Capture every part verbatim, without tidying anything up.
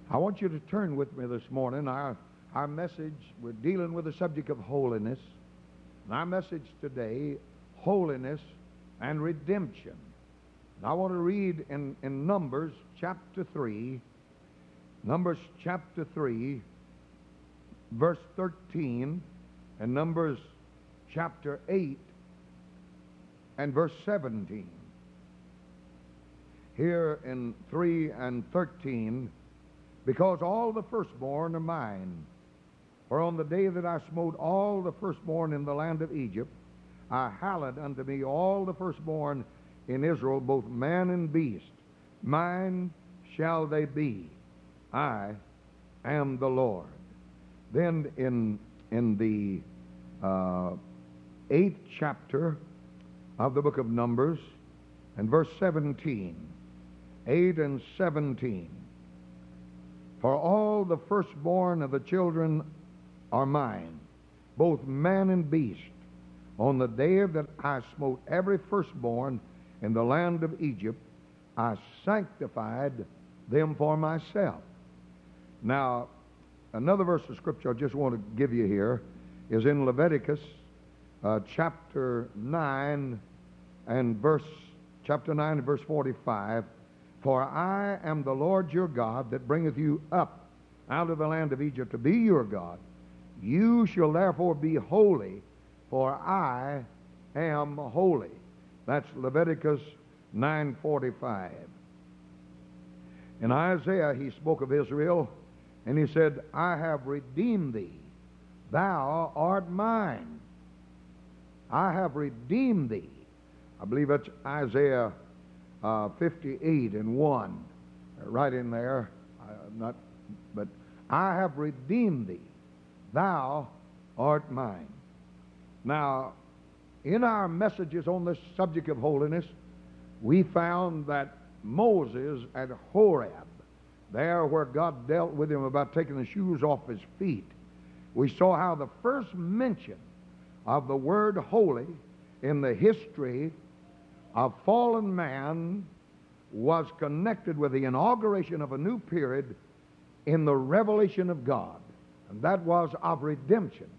I want you to turn with me this morning. Our, our message, we're dealing with the subject of holiness. And our message today, holiness and redemption. And I want to read in, in Numbers chapter three, Numbers chapter three, verse thirteen, and Numbers chapter eight and verse seventeen. Here in three and thirteen, because all the firstborn are mine. For on the day that I smote all the firstborn in the land of Egypt, I hallowed unto me all the firstborn in Israel, both man and beast. Mine shall they be. I am the Lord. Then in, in the uh, eighth chapter of the book of Numbers, and verse seventeen, eight and seventeen, for all the firstborn of the children are mine, both man and beast. On the day that I smote every firstborn in the land of Egypt, I sanctified them for myself. Now, another verse of Scripture I just want to give you here is in Leviticus uh, chapter nine and verse chapter nine and verse forty-five. For I am the Lord your God that bringeth you up out of the land of Egypt to be your God. You shall therefore be holy, for I am holy. That's Leviticus nine forty-five. In Isaiah he spoke of Israel, and he said, I have redeemed thee. Thou art mine. I have redeemed thee. I believe that's Isaiah Uh, fifty-eight and one, right in there. I'm not, but I have redeemed thee. Thou art mine. Now, in our messages on this subject of holiness, we found that Moses at Horeb, there where God dealt with him about taking the shoes off his feet, we saw how the first mention of the word holy in the history of fallen man was connected with the inauguration of a new period in the revelation of God, and that was of redemption.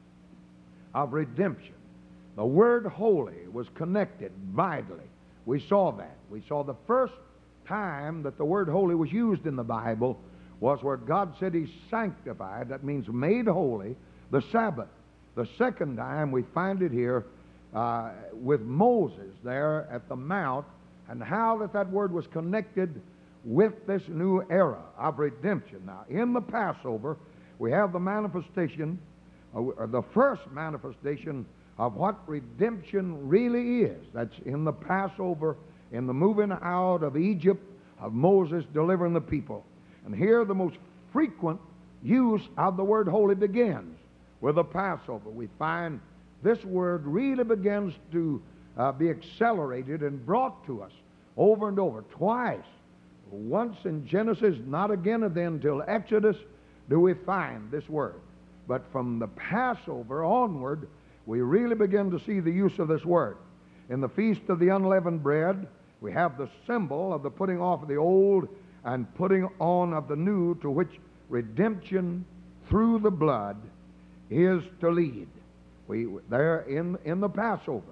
Of redemption. The word holy was connected vitally. We saw that. We saw the first time that the word holy was used in the Bible was where God said he sanctified, that means made holy, the Sabbath. The second time we find it here Uh, with Moses there at the mount, and how that that word was connected with this new era of redemption. Now, in the Passover, we have the manifestation, uh, or the first manifestation of what redemption really is. That's in the Passover, in the moving out of Egypt, of Moses delivering the people. And here the most frequent use of the word holy begins with the Passover. We find this word really begins to uh, be accelerated and brought to us over and over, twice. Once in Genesis, not again and then until Exodus do we find this word. But from the Passover onward, we really begin to see the use of this word. In the Feast of the Unleavened Bread, we have the symbol of the putting off of the old and putting on of the new, to which redemption through the blood is to lead. We there in in the Passover.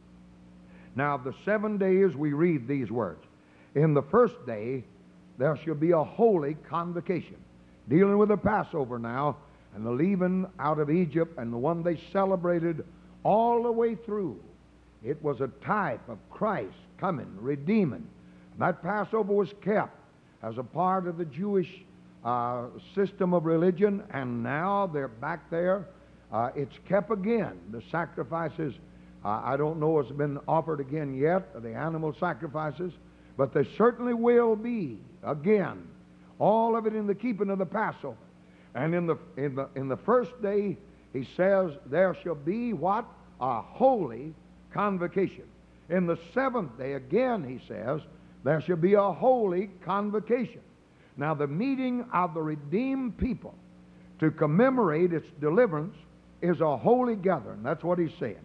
Now, the seven days we read these words. In the first day there shall be a holy convocation, dealing with the Passover now, and the leaving out of Egypt, and the one they celebrated all the way through. It was a type of Christ coming, redeeming. That Passover was kept as a part of the Jewish uh, system of religion, and now they're back there. Uh, it's kept again. The sacrifices, uh, I don't know if it's been offered again yet, the animal sacrifices, but they certainly will be again. All of it in the keeping of the Passover. And in the in the in the first day, he says, there shall be what? A holy convocation. In the seventh day, again, he says, there shall be a holy convocation. Now, the meeting of the redeemed people to commemorate its deliverance is a holy gathering. That's what he's saying.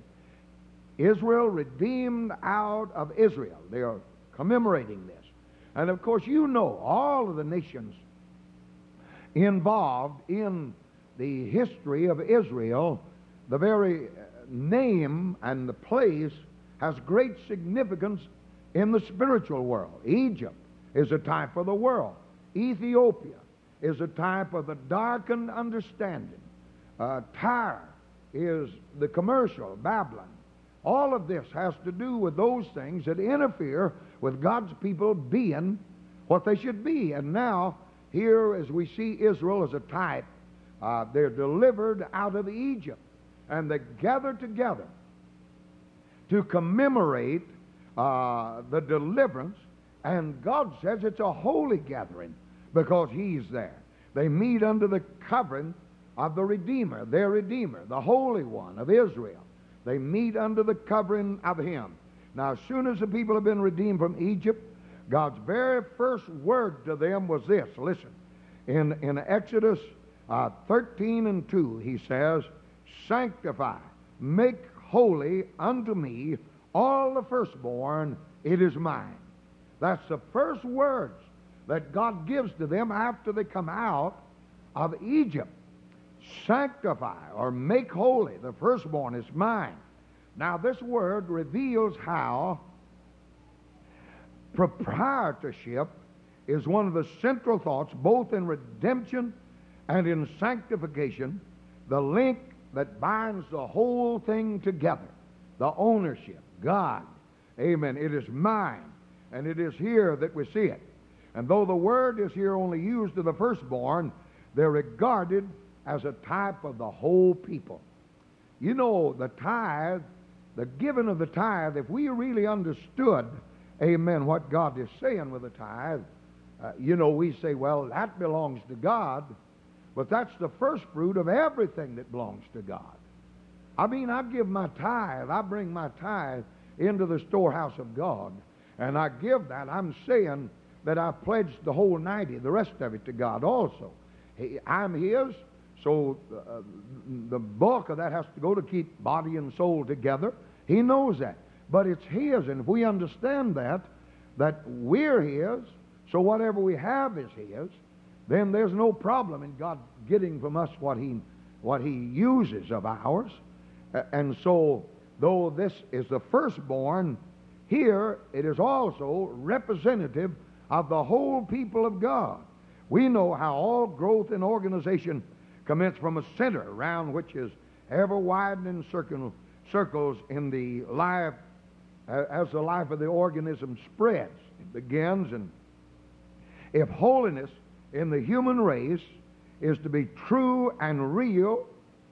Israel redeemed out of Israel. They are commemorating this. And of course, you know, all of the nations involved in the history of Israel. The very name and the place has great significance in the spiritual world. Egypt is a type of the world. Ethiopia is a type of the darkened understanding. Uh, Tyre is the commercial, Babylon. All of this has to do with those things that interfere with God's people being what they should be. And now, here as we see Israel as a type, uh, they're delivered out of Egypt, and they gather together to commemorate uh, the deliverance. And God says it's a holy gathering because He's there. They meet under the covering of the Redeemer, their Redeemer, the Holy One of Israel. They meet under the covering of Him. Now, as soon as the people have been redeemed from Egypt, God's very first word to them was this. Listen, in, in Exodus uh, thirteen and two, He says, "Sanctify, make holy unto me all the firstborn, it is mine." That's the first words that God gives to them after they come out of Egypt. Sanctify, or make holy, the firstborn is mine. Now, this word reveals how proprietorship is one of the central thoughts, both in redemption and in sanctification, the link that binds the whole thing together, the ownership, God. Amen. It is mine, and it is here that we see it. And though the word is here only used of the firstborn, they're regarded as a type of the whole people. You know, the tithe, the giving of the tithe, if we really understood, amen, what God is saying with the tithe, uh, you know, we say, well, that belongs to God, but that's the first fruit of everything that belongs to God. I mean, I give my tithe, I bring my tithe into the storehouse of God, and I give that. I'm saying that I pledged the whole ninety, the rest of it, to God also. He, I'm His. So uh, the bulk of that has to go to keep body and soul together. He knows that. But it's His, and if we understand that, that we're His, so whatever we have is His, then there's no problem in God getting from us what He, what He uses of ours. Uh, and so, though this is the firstborn, here it is also representative of the whole people of God. We know how all growth and organization commence from a center around which is ever widening circle, circles in the life, uh, as the life of the organism spreads. It begins, and if holiness in the human race is to be true and real,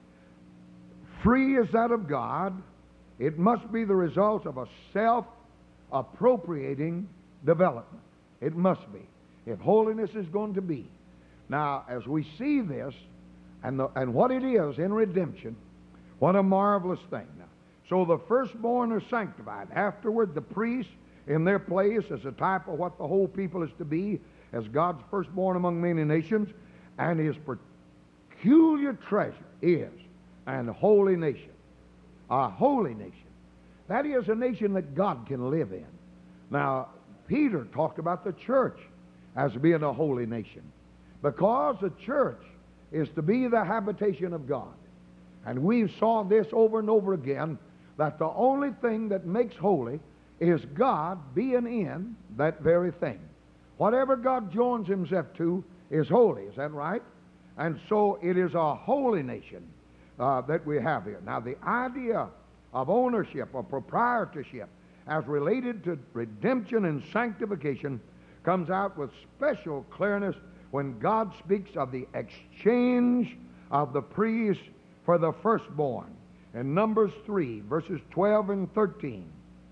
free as that of God, it must be the result of a self-appropriating development. It must be, if holiness is going to be. Now, as we see this, And, the, and what it is in redemption, what a marvelous thing. Now, so the firstborn are sanctified. Afterward, the priests in their place as a type of what the whole people is to be, as God's firstborn among many nations, and His peculiar treasure is an holy nation. A holy nation. That is a nation that God can live in. Now, Peter talked about the church as being a holy nation, because the church is to be the habitation of God. And we saw this over and over again, that the only thing that makes holy is God being in that very thing. Whatever God joins Himself to is holy. Is that right? And so it is a holy nation uh, that we have here. Now, the idea of ownership or proprietorship as related to redemption and sanctification comes out with special clearness when God speaks of the exchange of the priest for the firstborn. In Numbers three, verses twelve and thirteen,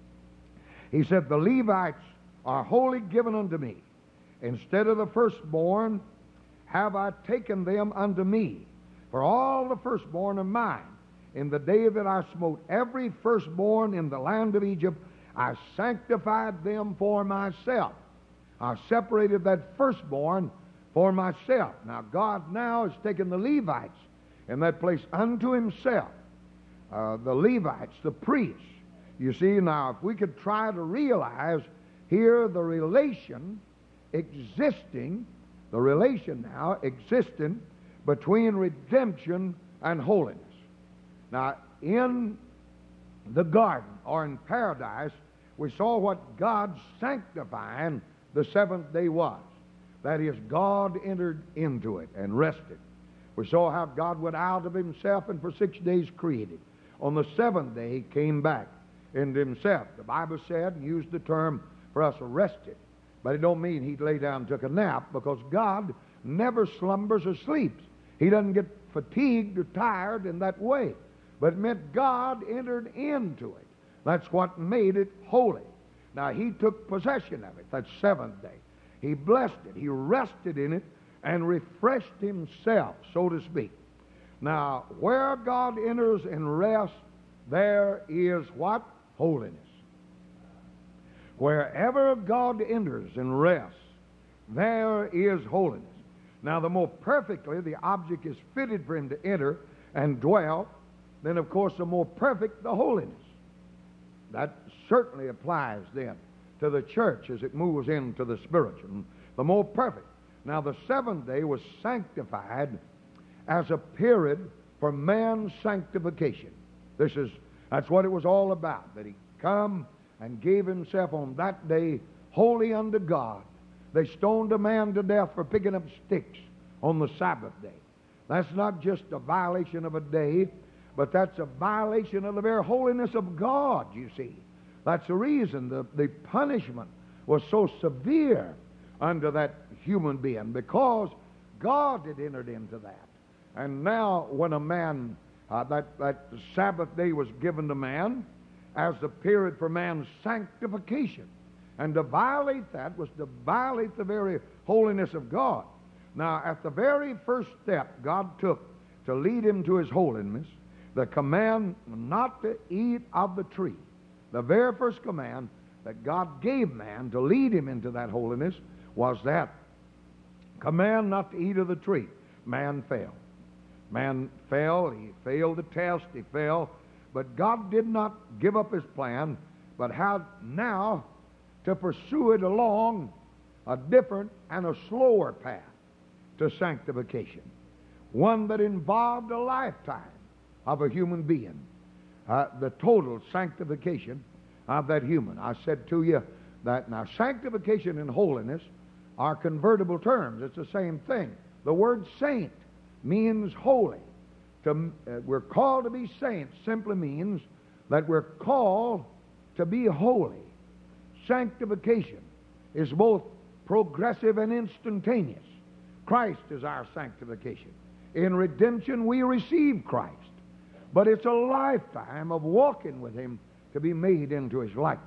He said, "The Levites are wholly given unto me. Instead of the firstborn have I taken them unto me. For all the firstborn are mine. In the day that I smote every firstborn in the land of Egypt, I sanctified them for myself." I separated that firstborn for myself. Now, God now has taken the Levites in that place unto Himself. Uh, the Levites, the priests. You see, now, if we could try to realize here the relation existing The relation now existing between redemption and holiness. Now, in the garden or in paradise, we saw what God sanctifying the seventh day was. That is, God entered into it and rested. We saw how God went out of himself and for six days created. On the seventh day, he came back into himself. The Bible said, and used the term for us, rested. But it don't mean he lay down and took a nap, because God never slumbers or sleeps. He doesn't get fatigued or tired in that way. But it meant God entered into it. That's what made it holy. Now, he took possession of it, that seventh day. He blessed it. He rested in it and refreshed himself, so to speak. Now, where God enters and rests, there is what? Holiness. Wherever God enters and rests, there is holiness. Now, the more perfectly the object is fitted for him to enter and dwell, then, of course, the more perfect the holiness. That certainly applies then to the church as it moves into the spiritual. The more perfect. Now, the seventh day was sanctified as a period for man's sanctification. This is, that's what it was all about, that he come and gave himself on that day holy unto God. They stoned a man to death for picking up sticks on the Sabbath day. That's not just a violation of a day, but that's a violation of the very holiness of God, you see. That's the reason the, the punishment was so severe unto that human being, because God had entered into that. And now when a man, uh, that, that Sabbath day was given to man as the period for man's sanctification. And to violate that was to violate the very holiness of God. Now, at the very first step God took to lead him to his holiness, the command not to eat of the tree, the very first command that God gave man to lead him into that holiness was that command not to eat of the tree. Man fell. Man fell. He failed the test. He fell. But God did not give up his plan, but had now to pursue it along a different and a slower path to sanctification. One that involved a lifetime of a human being. Uh, the total sanctification of that human. I said to you that now sanctification and holiness are convertible terms. It's the same thing. The word saint means holy. To, uh, we're called to be saints simply means that we're called to be holy. Sanctification is both progressive and instantaneous. Christ is our sanctification. In redemption we receive Christ. But it's a lifetime of walking with him to be made into his likeness.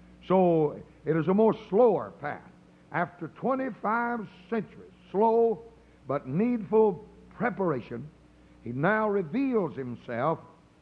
So it is a more slower path. After twenty-five centuries, slow but needful preparation, he now reveals himself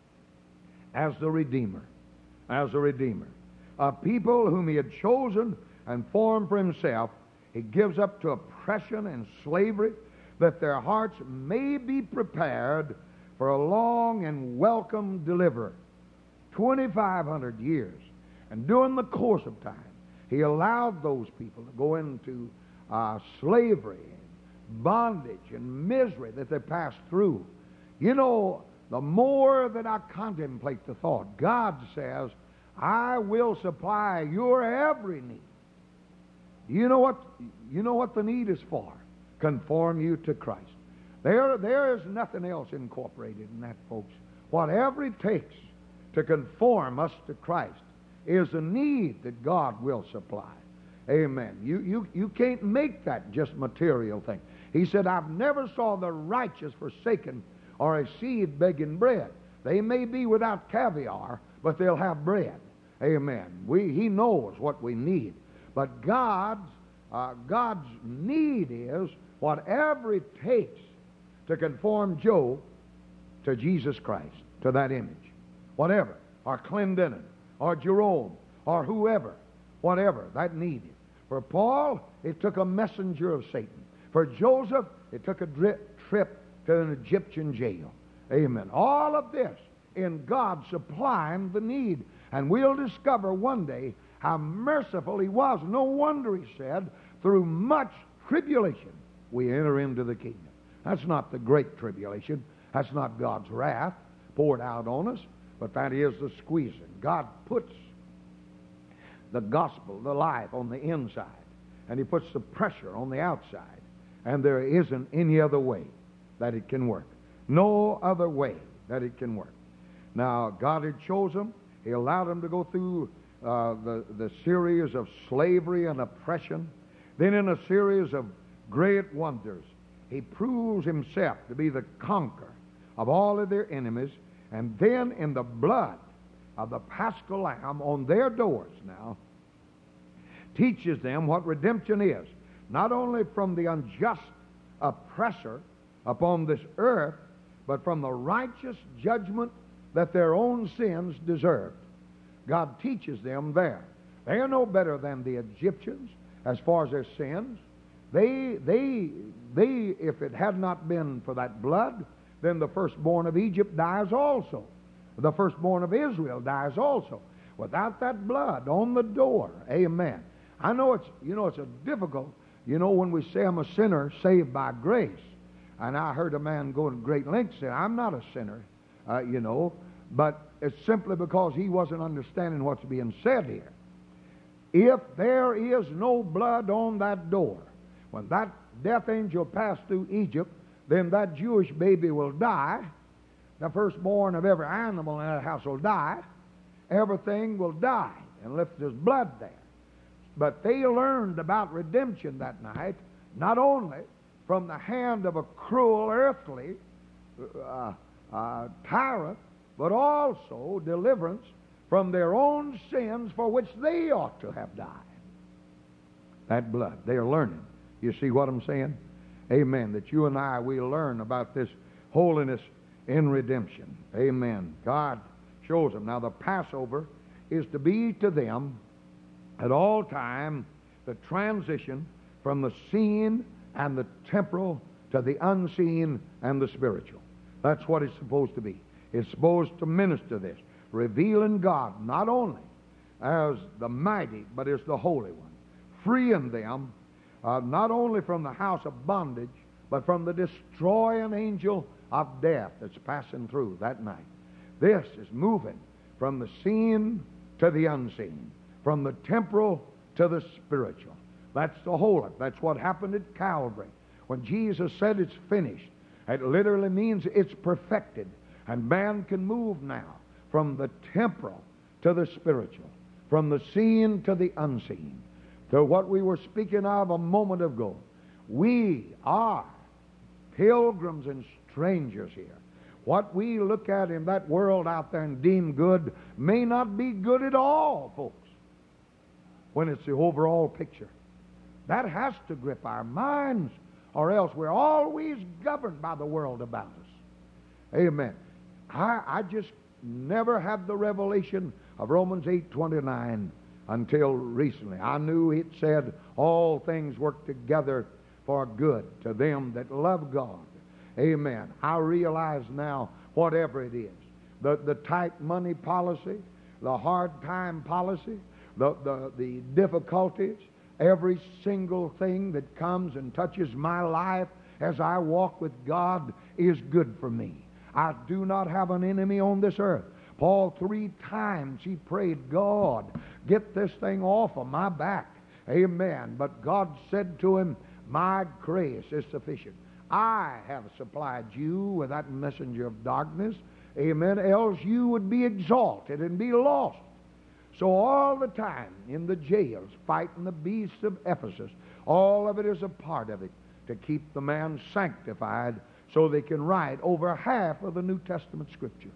as the Redeemer. As the Redeemer. A people whom he had chosen and formed for himself, he gives up to oppression and slavery, that their hearts may be prepared for a long and welcome deliverer. twenty-five hundred years. And during the course of time, he allowed those people to go into uh, slavery and bondage and misery that they passed through. You know, the more that I contemplate the thought, God says, I will supply your every need. You know what, you know what the need is for? Conform you to Christ. There, there is nothing else incorporated in that, folks. Whatever it takes to conform us to Christ is a need that God will supply. Amen. You, you, you can't make that just material thing. He said, I've never saw the righteous forsaken or a seed begging bread. They may be without caviar, but they'll have bread. Amen. We, he knows what we need. But God's, uh, God's need is whatever it takes to conform Job to Jesus Christ, to that image. Whatever. Or Clendenin, or Jerome, or whoever, whatever that needed. For Paul, it took a messenger of Satan. For Joseph, it took a drip, trip to an Egyptian jail. Amen. All of this in God supplying the need. And we'll discover one day how merciful he was. No wonder he said, through much tribulation we enter into the kingdom. That's not the great tribulation. That's not God's wrath poured out on us, but that is the squeezing. God puts the gospel, the life, on the inside, and He puts the pressure on the outside, and there isn't any other way that it can work. No other way that it can work. Now, God had chosen them. He allowed them to go through uh, the, the series of slavery and oppression. Then in a series of great wonders, He proves Himself to be the conqueror of all of their enemies. And then in the blood of the Paschal Lamb on their doors now, teaches them what redemption is. Not only from the unjust oppressor upon this earth, but from the righteous judgment that their own sins deserved. God teaches them there. They are no better than the Egyptians as far as their sins. They, they, they, if it had not been for that blood, then the firstborn of Egypt dies also. The firstborn of Israel dies also. Without that blood on the door, amen. I know it's, you know, it's a difficult, you know, when we say I'm a sinner saved by grace. And I heard a man go to great lengths say, I'm not a sinner, uh, you know, but it's simply because he wasn't understanding what's being said here. If there is no blood on that door, when that death angel passed through Egypt, then that Jewish baby will die. The firstborn of every animal in that house will die. Everything will die unless there's blood there. But they learned about redemption that night, not only from the hand of a cruel earthly uh, uh, tyrant, but also deliverance from their own sins for which they ought to have died. That blood. They are learning. You see what I'm saying? Amen. That you and I, we learn about this holiness in redemption. Amen. God shows them. Now the Passover is to be to them at all time the transition from the seen and the temporal to the unseen and the spiritual. That's what it's supposed to be. It's supposed to minister this, revealing God not only as the mighty, but as the Holy One, freeing them uh, not only from the house of bondage, but from the destroying angel of death that's passing through that night. This is moving from the seen to the unseen, from the temporal to the spiritual. That's the whole. That's what happened at Calvary. When Jesus said it's finished, it literally means it's perfected. And man can move now from the temporal to the spiritual, from the seen to the unseen, to what we were speaking of a moment ago. We are pilgrims and strangers here. What we look at in that world out there and deem good may not be good at all, folks, when it's the overall picture. That has to grip our minds, or else we're always governed by the world about us. Amen. I, I just never had the revelation of Romans eight twenty-nine until recently. I knew it said all things work together for good to them that love God. Amen. I realize now, whatever it is, the, the tight money policy, the hard time policy, the, the, the difficulties, every single thing that comes and touches my life as I walk with God is good for me. I do not have an enemy on this earth. Paul, three times he prayed, God, get this thing off of my back. Amen. But God said to him, my grace is sufficient. I have supplied you with that messenger of darkness. Amen. Else you would be exalted and be lost. So all the time in the jails, fighting the beasts of Ephesus, all of it is a part of it to keep the man sanctified so they can write over half of the New Testament Scripture.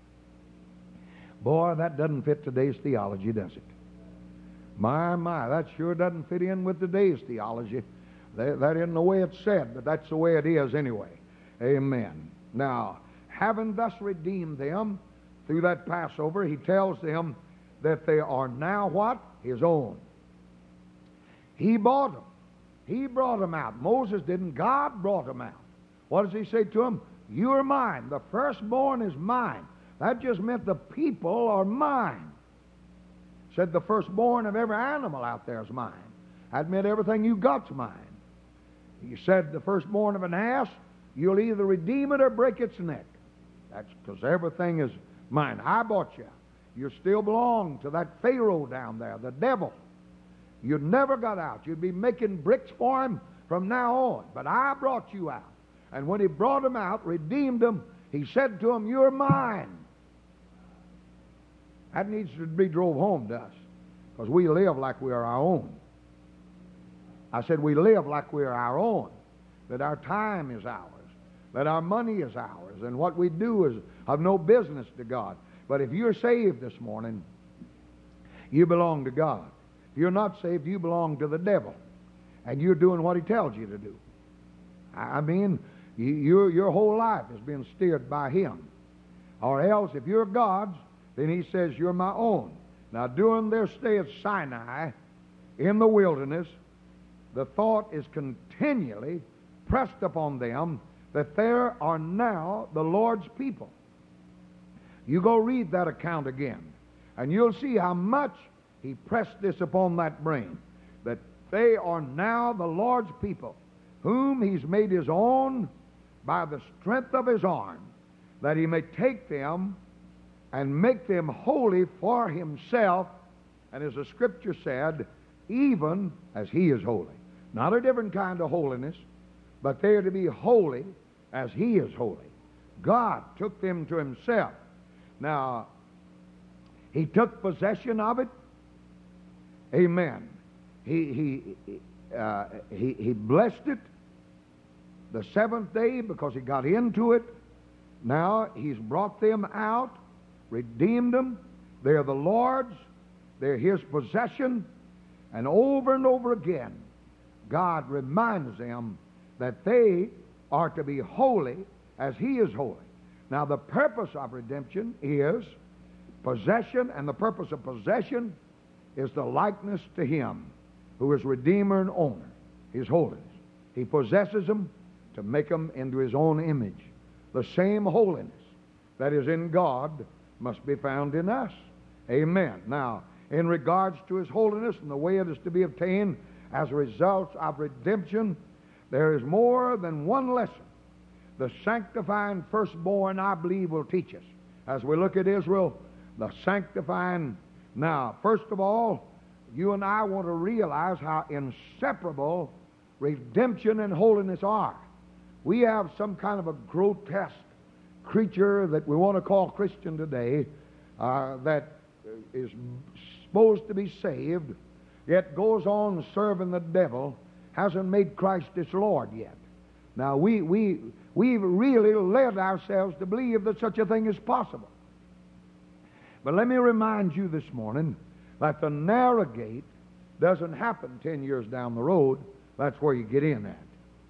Boy, that doesn't fit today's theology, does it? My, my, that sure doesn't fit in with today's theology. That, that isn't the way it's said, but that's the way it is anyway. Amen. Now, having thus redeemed them through that Passover, he tells them that they are now what? His own. He bought them. He brought them out. Moses didn't. God brought them out. What does he say to them? You are mine. The firstborn is mine. That just meant the people are mine. Said the firstborn of every animal out there is mine. That meant everything you got's mine. He said, the firstborn of an ass, you'll either redeem it or break its neck. That's because everything is mine. I bought you. You still belong to that Pharaoh down there, the devil. You never got out. You'd be making bricks for him from now on. But I brought you out. And when he brought them out, redeemed them, he said to them, you're mine. That needs to be drove home to us, because we live like we are our own. I said we live like we are our own, that our time is ours, that our money is ours, and what we do is of no business to God. But if you're saved this morning, you belong to God. If you're not saved, you belong to the devil, and you're doing what he tells you to do. I mean, you, your, your whole life is being steered by him. Or else, if you're God's, then he says, you're my own. Now, during their stay at Sinai, in the wilderness, the thought is continually pressed upon them that there are now the Lord's people. You go read that account again, and you'll see how much he pressed this upon that brain, that they are now the Lord's people, whom he's made his own by the strength of his arm, that he may take them and make them holy for himself, and as the Scripture said, even as he is holy. Not a different kind of holiness, but they are to be holy as he is holy. God took them to himself. Now, he took possession of it. Amen. He, he, uh, he, he blessed it the seventh day because he got into it. Now, he's brought them out, redeemed them. They're the Lord's. They're his possession. And over and over again, God reminds them that they are to be holy as he is holy. Now, the purpose of redemption is possession, and the purpose of possession is the likeness to him who is Redeemer and owner, his holiness. He possesses them to make them into his own image. The same holiness that is in God must be found in us. Amen. Now, in regards to his holiness and the way it is to be obtained as a result of redemption, there is more than one lesson the sanctifying firstborn, I believe, will teach us. As we look at Israel, the sanctifying. Now, first of all, you and I want to realize how inseparable redemption and holiness are. We have some kind of a grotesque creature that we want to call Christian today, uh, that is supposed to be saved, yet goes on serving the devil, hasn't made Christ his Lord yet. Now, we, we, we've really led ourselves to believe that such a thing is possible. But let me remind you this morning that the narrow gate doesn't happen ten years down the road. That's where you get in at.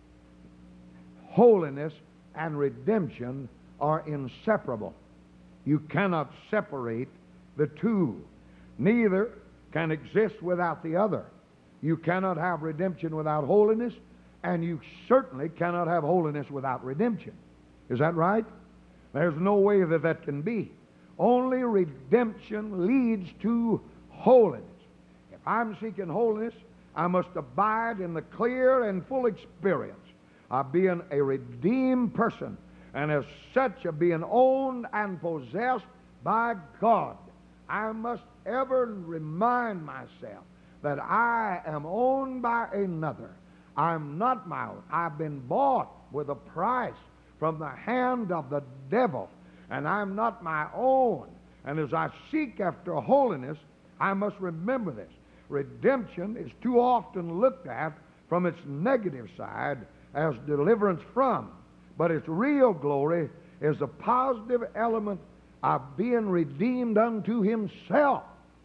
Holiness and redemption are inseparable. You cannot separate the two. Neither can exist without the other. You cannot have redemption without holiness, and you certainly cannot have holiness without redemption. Is that right? There's no way that that can be. Only redemption leads to holiness. If I'm seeking holiness, I must abide in the clear and full experience of being a redeemed person, and as such of being owned and possessed by God. I must ever remind myself that I am owned by another. I'm not my own. I've been bought with a price from the hand of the devil, and I'm not my own. And as I seek after holiness, I must remember this. Redemption is too often looked at from its negative side as deliverance from, but its real glory is the positive element of being redeemed unto himself.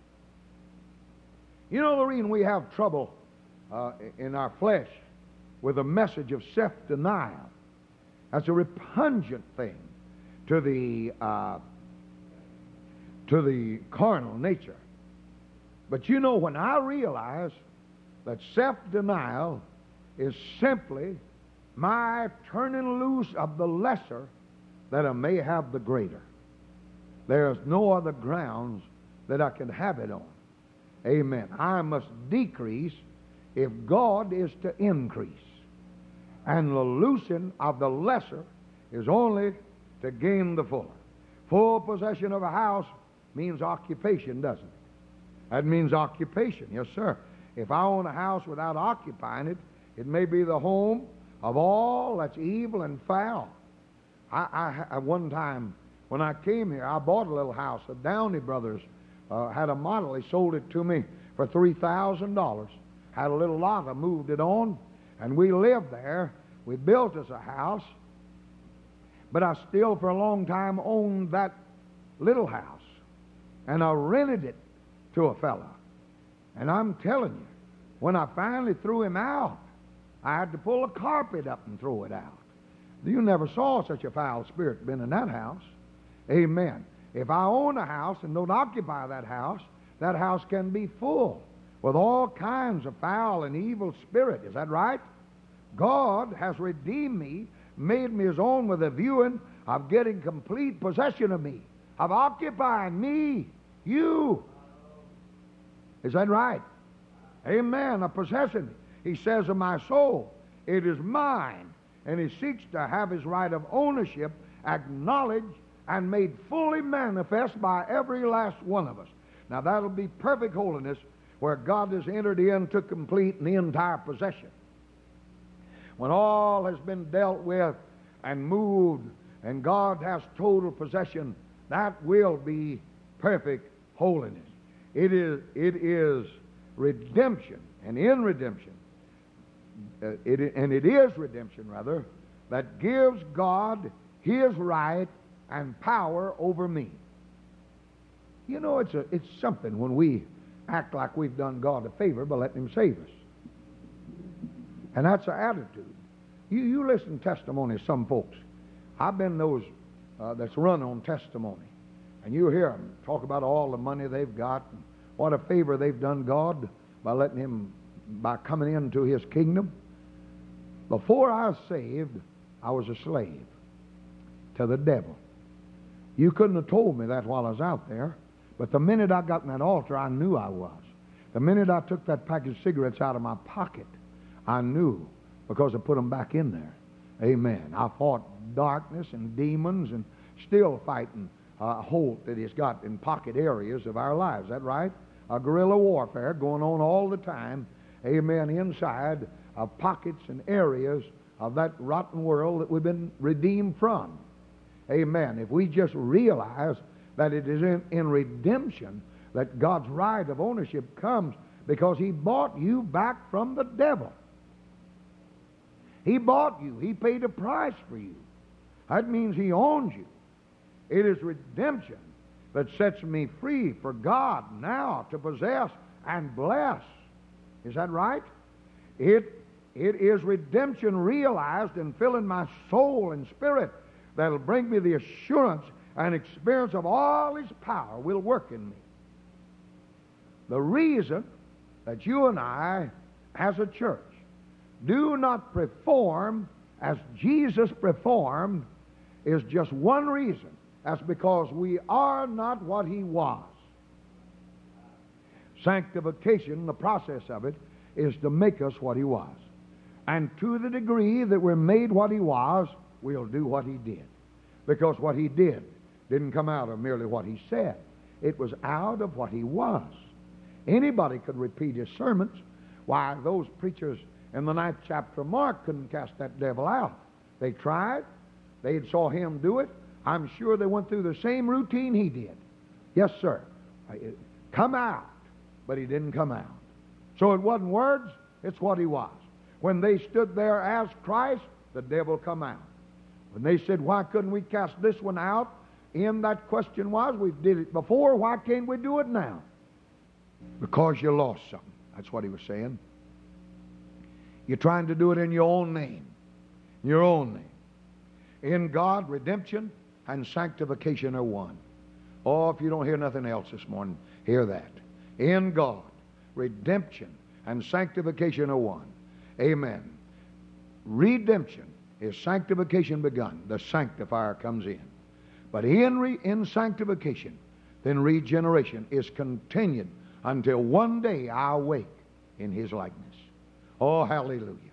You know the reason we have trouble uh, in our flesh with a message of self-denial? That's a repugnant thing to the uh, to the carnal nature. But you know, when I realize that self-denial is simply my turning loose of the lesser that I may have the greater, there's no other grounds that I can have it on. Amen. I must decrease if God is to increase. And the loosing of the lesser is only to gain the fuller. Full possession of a house means occupation, doesn't it? That means occupation, yes, sir. If I own a house without occupying it, it may be the home of all that's evil and foul. I, I, one time, when I came here, I bought a little house. The Downey brothers uh, had a model. They sold it to me for three thousand dollars. Had a little lot. I moved it on, and we lived there. We built us a house, but I still, for a long time, owned that little house, and I rented it to a fella. And I'm telling you, when I finally threw him out, I had to pull a carpet up and throw it out. You never saw such a foul spirit been in that house. Amen. If I own a house and don't occupy that house, that house can be full with all kinds of foul and evil spirit. Is that right? God has redeemed me, made me his own with a viewing of getting complete possession of me, of occupying me, you. Is that right? Amen. Of possessing me. He says of my soul, it is mine. And he seeks to have his right of ownership acknowledged and made fully manifest by every last one of us. Now that'll be perfect holiness, where God has entered into complete and the entire possession. When all has been dealt with and moved and God has total possession, that will be perfect holiness. It is, it is redemption, and in redemption, uh, it, and it is redemption, rather, that gives God his right and power over me. You know, it's, a, it's something when we act like we've done God a favor by letting him save us. And that's the attitude. You, you listen to testimony of some folks. I've been those uh, that's run on testimony. And you hear them talk about all the money they've got and what a favor they've done God by letting him, by coming into his kingdom. Before I was saved, I was a slave to the devil. You couldn't have told me that while I was out there, but the minute I got in that altar, I knew I was. The minute I took that package of cigarettes out of my pocket, I knew, because I put them back in there. Amen. I fought darkness and demons and still fighting uh, Holt that he's got in pocket areas of our lives. Is that right? A guerrilla warfare going on all the time. Amen. Inside of pockets and areas of that rotten world that we've been redeemed from. Amen. If we just realize that it is in, in redemption that God's right of ownership comes, because he bought you back from the devil. He bought you. He paid a price for you. That means he owns you. It is redemption that sets me free for God now to possess and bless. Is that right? It, it is redemption realized and filling my soul and spirit that'll bring me the assurance and experience of all his power will work in me. The reason that you and I, as a church, do not perform as Jesus performed is just one reason. That's because we are not what he was. Sanctification, the process of it, is to make us what he was. And to the degree that we're made what he was, we'll do what he did. Because what he did didn't come out of merely what he said. It was out of what he was. Anybody could repeat his sermons. Why, those preachers in the ninth chapter of Mark couldn't cast that devil out. They tried. They saw him do it. I'm sure they went through the same routine he did. Yes, sir. Come out. But he didn't come out. So it wasn't words, it's what he was. When they stood there as Christ, the devil come out. When they said, why couldn't we cast this one out? In that question was, we did it before, why can't we do it now? Because you lost something. That's what he was saying. You're trying to do it in your own name. Your own name. In God, redemption and sanctification are one. Oh, if you don't hear nothing else this morning, hear that. In God, redemption and sanctification are one. Amen. Redemption is sanctification begun. The sanctifier comes in. But in, re, in sanctification, then regeneration is continued until one day I awake in his likeness. Oh, hallelujah.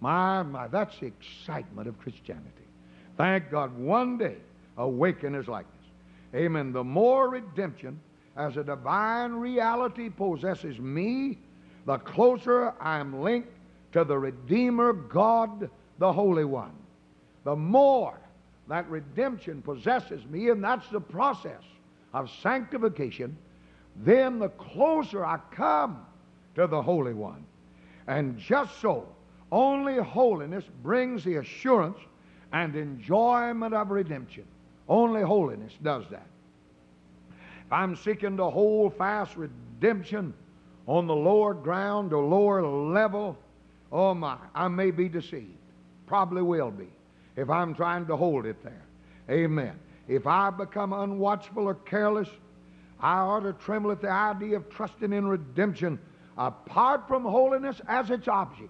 My, my, that's the excitement of Christianity. Thank God, one day awaken His likeness. Amen. The more redemption as a divine reality possesses me, the closer I'm linked to the Redeemer, God, the Holy One. The more that redemption possesses me, and that's the process of sanctification, then the closer I come to the Holy One. And just so, only holiness brings the assurance and enjoyment of redemption. Only holiness does that. If I'm seeking to hold fast redemption on the lower ground or lower level, oh my, I may be deceived. Probably will be if I'm trying to hold it there. Amen. If I become unwatchful or careless, I ought to tremble at the idea of trusting in redemption apart from holiness as its object.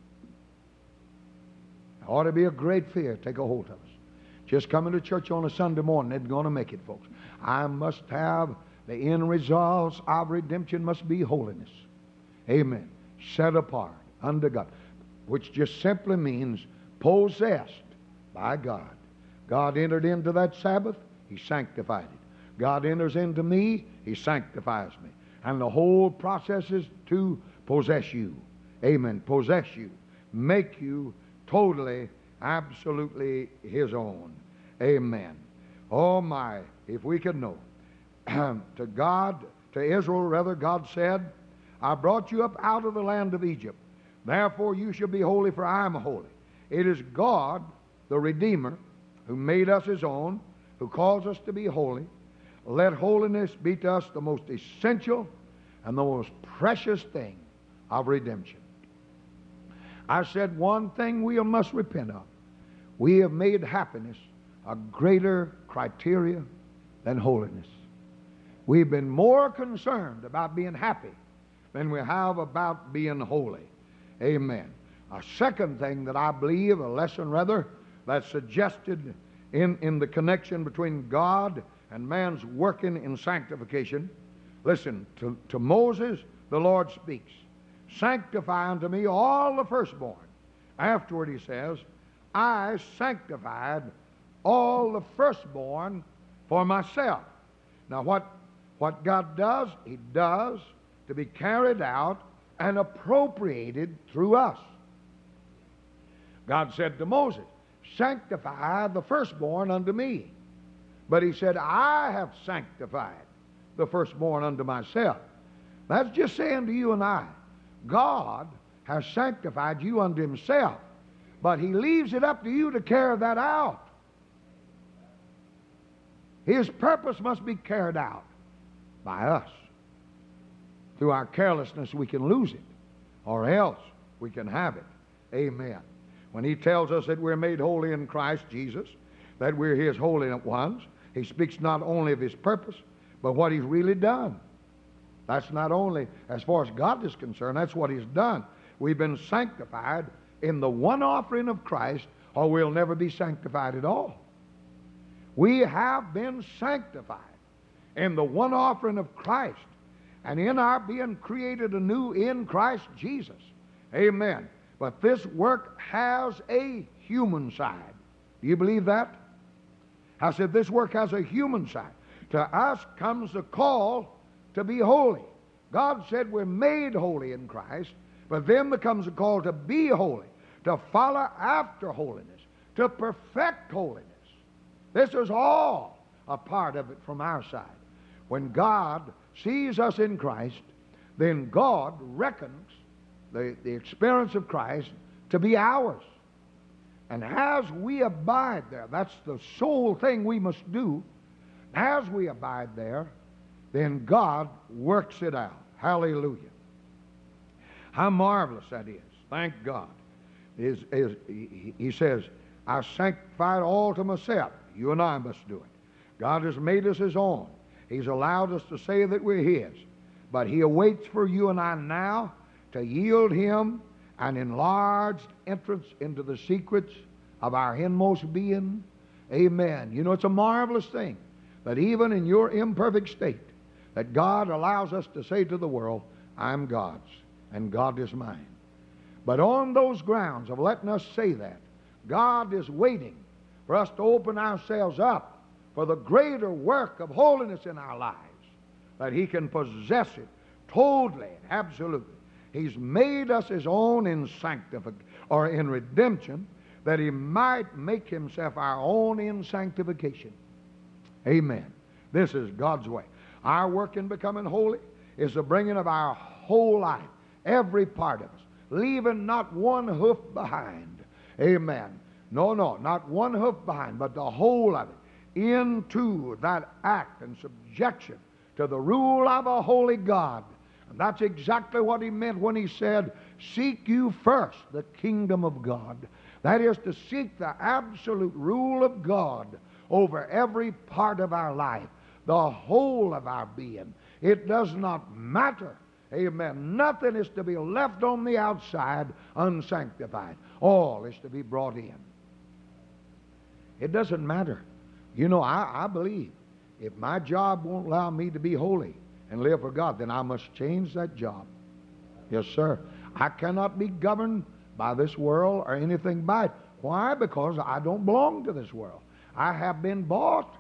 There ought to be a great fear take a hold of us. Just coming to church on a Sunday morning isn't going to make it, folks. I must have the end results of redemption must be holiness. Amen. Set apart unto God, which just simply means possessed by God. God entered into that Sabbath, He sanctified it. God enters into me, He sanctifies me. And the whole process is to possess you. Amen. Possess you. Make you totally, absolutely His own. Amen. Oh my, if we could know. To God, to Israel rather, God said, I brought you up out of the land of Egypt. Therefore you shall be holy, for I am holy. It is God, the Redeemer, who made us His own, who calls us to be holy. Let holiness be to us the most essential and the most precious thing of redemption. I said one thing we must repent of. We have made happiness a greater criteria than holiness. We've been more concerned about being happy than we have about being holy. Amen. A second thing that I believe, a lesson rather, that's suggested in, in the connection between God and man's working in sanctification. Listen, to, to Moses, the Lord speaks, sanctify unto me all the firstborn. Afterward He says, I sanctified all the firstborn for myself. Now what, what God does, He does to be carried out and appropriated through us. God said to Moses, sanctify the firstborn unto me. But He said, I have sanctified the firstborn unto myself. That's just saying to you and I, God has sanctified you unto Himself, but He leaves it up to you to carry that out. His purpose must be carried out by us. Through our carelessness we can lose it, or else we can have it. Amen. When He tells us that we're made holy in Christ Jesus, that we're His holy ones, He speaks not only of His purpose, but what He's really done. That's not only, as far as God is concerned, that's what He's done. We've been sanctified in the one offering of Christ, or we'll never be sanctified at all. We have been sanctified in the one offering of Christ, and in our being created anew in Christ Jesus. Amen. But this work has a human side. Do you believe that? I said this work has a human side. To us comes the call to be holy. God said we're made holy in Christ, but then there comes a call to be holy, to follow after holiness, to perfect holiness. This is all a part of it from our side. When God sees us in Christ, then God reckons the, the experience of Christ to be ours. And as we abide there, that's the sole thing we must do. As we abide there, then God works it out. Hallelujah. How marvelous that is. Thank God. Is, is, he, he says, I sanctified all to myself. You and I must do it. God has made us His own. He's allowed us to say that we're His. But He awaits for you and I now to yield Him an enlarged entrance into the secrets of our inmost being. Amen. You know, it's a marvelous thing that even in your imperfect state, that God allows us to say to the world, I'm God's, and God is mine. But on those grounds of letting us say that, God is waiting for us to open ourselves up for the greater work of holiness in our lives, that He can possess it totally, absolutely. He's made us His own in sanctification, or in redemption, that He might make Himself our own in sanctification. Amen. This is God's way. Our work in becoming holy is the bringing of our whole life, every part of us, leaving not one hoof behind. Amen. No, no, not one hoof behind, but the whole of it into that act and subjection to the rule of a holy God. And that's exactly what He meant when He said, seek you first the kingdom of God. That is to seek the absolute rule of God over every part of our life, the whole of our being. It does not matter. Amen. Nothing is to be left on the outside unsanctified. All is to be brought in. It doesn't matter. You know, I, I believe if my job won't allow me to be holy and live for God, then I must change that job. Yes, sir. I cannot be governed by this world or anything by it. Why? Because I don't belong to this world. I have been bought.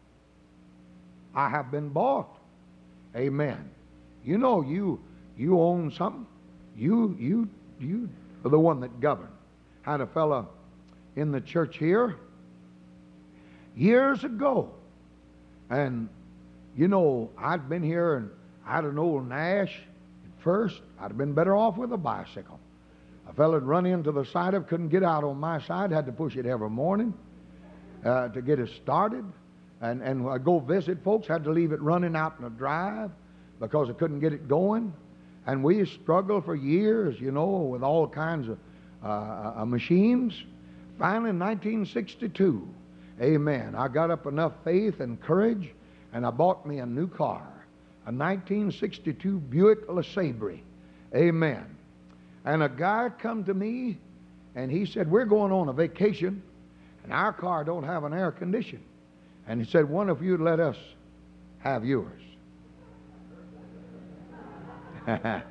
I have been bought. Amen. You know, you you own something. You you you are the one that govern. Had a fella in the church here years ago, and you know, I'd been here and I had an old Nash. At first, I'd have been better off with a bicycle. A fella had run into the side of it, couldn't get out on my side, had to push it every morning uh, to get it started. And, and when I go visit folks, had to leave it running out in the drive because I couldn't get it going. And we struggled for years, you know, with all kinds of uh, uh, machines. Finally, in nineteen sixty-two, amen, I got up enough faith and courage, and I bought me a new car, a nineteen sixty-two Buick LeSabre. Amen. And a guy come to me, and he said, we're going on a vacation, and our car don't have an air conditioner. And he said, one of you let us have yours. I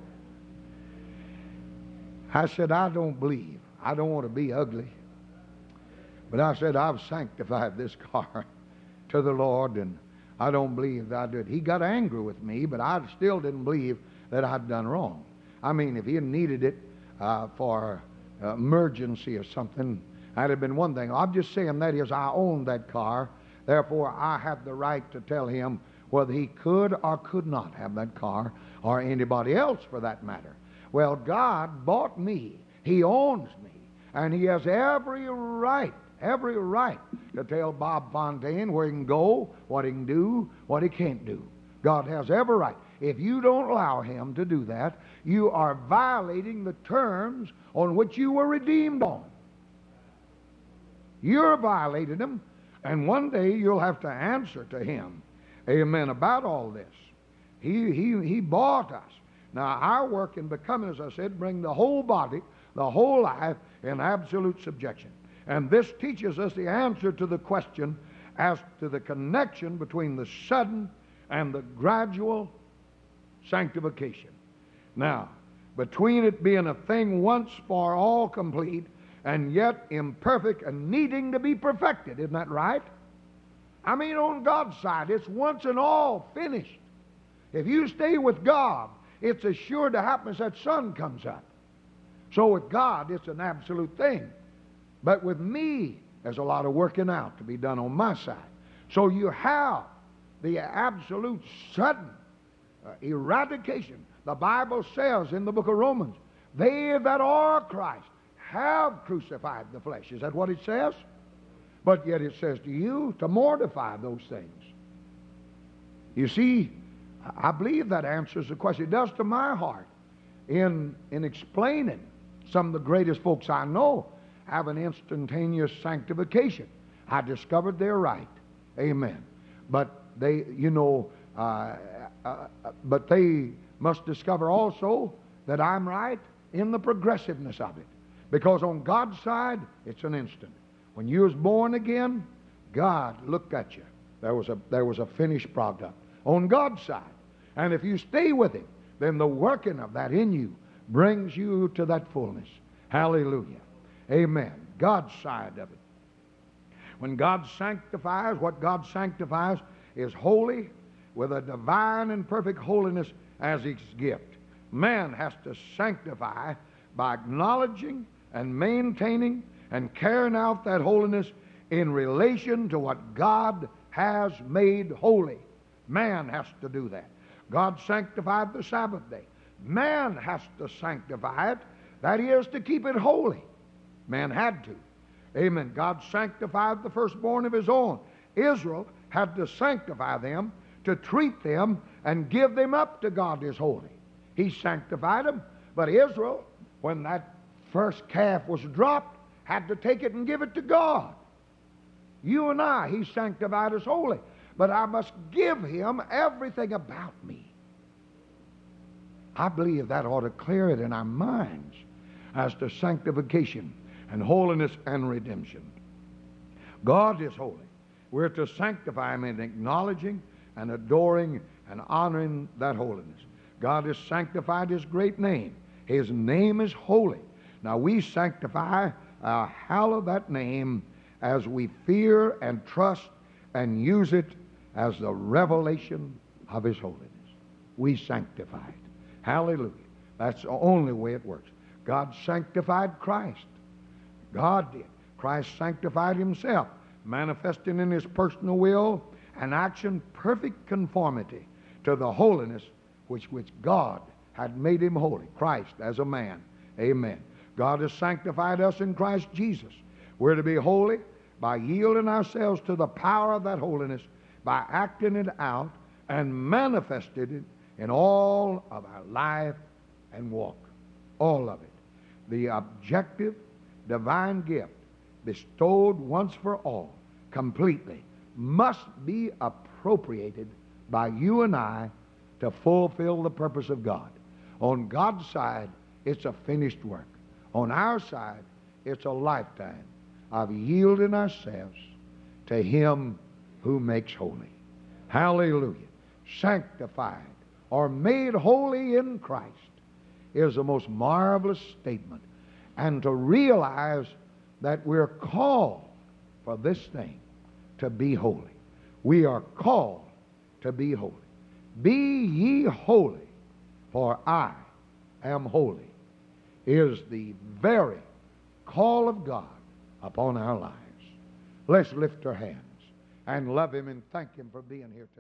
said, I don't believe. I don't want to be ugly. But I said, I've sanctified this car to the Lord, and I don't believe that I did. He got angry with me, but I still didn't believe that I'd done wrong. I mean, if he had needed it uh, for uh, emergency or something, that'd have been one thing. I'm just saying that is, I owned that car. Therefore, I have the right to tell him whether he could or could not have that car, or anybody else for that matter. Well, God bought me. He owns me. And He has every right, every right to tell Bob Fontaine where he can go, what he can do, what he can't do. God has every right. If you don't allow Him to do that, you are violating the terms on which you were redeemed on. You're violating them. And one day you'll have to answer to Him, amen, about all this. He, he, he bought us. Now, our work in becoming, as I said, bring the whole body, the whole life in absolute subjection. And this teaches us the answer to the question as to the connection between the sudden and the gradual sanctification. Now, between it being a thing once for all complete and yet imperfect and needing to be perfected. Isn't that right? I mean, on God's side, it's once and all finished. If you stay with God, it's as sure to happen as that sun comes up. So with God, it's an absolute thing. But with me, there's a lot of working out to be done on my side. So you have the absolute sudden uh, eradication. The Bible says in the book of Romans, they that are Christ have crucified the flesh. Is that what it says? But yet it says to you to mortify those things. You see, I believe that answers the question. It does to my heart in, in explaining some of the greatest folks I know have an instantaneous sanctification. I discovered they're right. Amen. But they, you know, uh, uh, but they must discover also that I'm right in the progressiveness of it. Because on God's side, it's an instant. When you was born again, God looked at you. There was a, there was a finished product on God's side. And if you stay with Him, then the working of that in you brings you to that fullness. Hallelujah. Amen. God's side of it. When God sanctifies, what God sanctifies is holy, with a divine and perfect holiness as His gift. Man has to sanctify by acknowledging and maintaining and carrying out that holiness in relation to what God has made holy. Man has to do that. God sanctified the Sabbath day. Man has to sanctify it. That is, to keep it holy. Man had to. Amen. God sanctified the firstborn of His own. Israel had to sanctify them, to treat them and give them up to God as holy. He sanctified them, but Israel, when that first calf was dropped, had to take it and give it to God. You and I, He sanctified us holy, but I must give Him everything about me. I believe that ought to clear it in our minds as to sanctification and holiness and redemption. God is holy. We're to sanctify Him in acknowledging and adoring and honoring that holiness. God has sanctified His great name. His name is holy. Now we sanctify, uh, hallow that name as we fear and trust and use it as the revelation of His holiness. We sanctify it. Hallelujah. That's the only way it works. God sanctified Christ. God did. Christ sanctified Himself, manifesting in His personal will and action perfect conformity to the holiness which, which God had made Him holy. Christ as a man. Amen. God has sanctified us in Christ Jesus. We're to be holy by yielding ourselves to the power of that holiness, by acting it out and manifesting it in all of our life and walk. All of it. The objective divine gift bestowed once for all, completely, must be appropriated by you and I to fulfill the purpose of God. On God's side, it's a finished work. On our side, it's a lifetime of yielding ourselves to Him who makes holy. Hallelujah. Sanctified or made holy in Christ is the most marvelous statement. And to realize that we're called for this thing, to be holy. We are called to be holy. Be ye holy, for I am holy, is the very call of God upon our lives. Let's lift our hands and love Him and thank Him for being here today.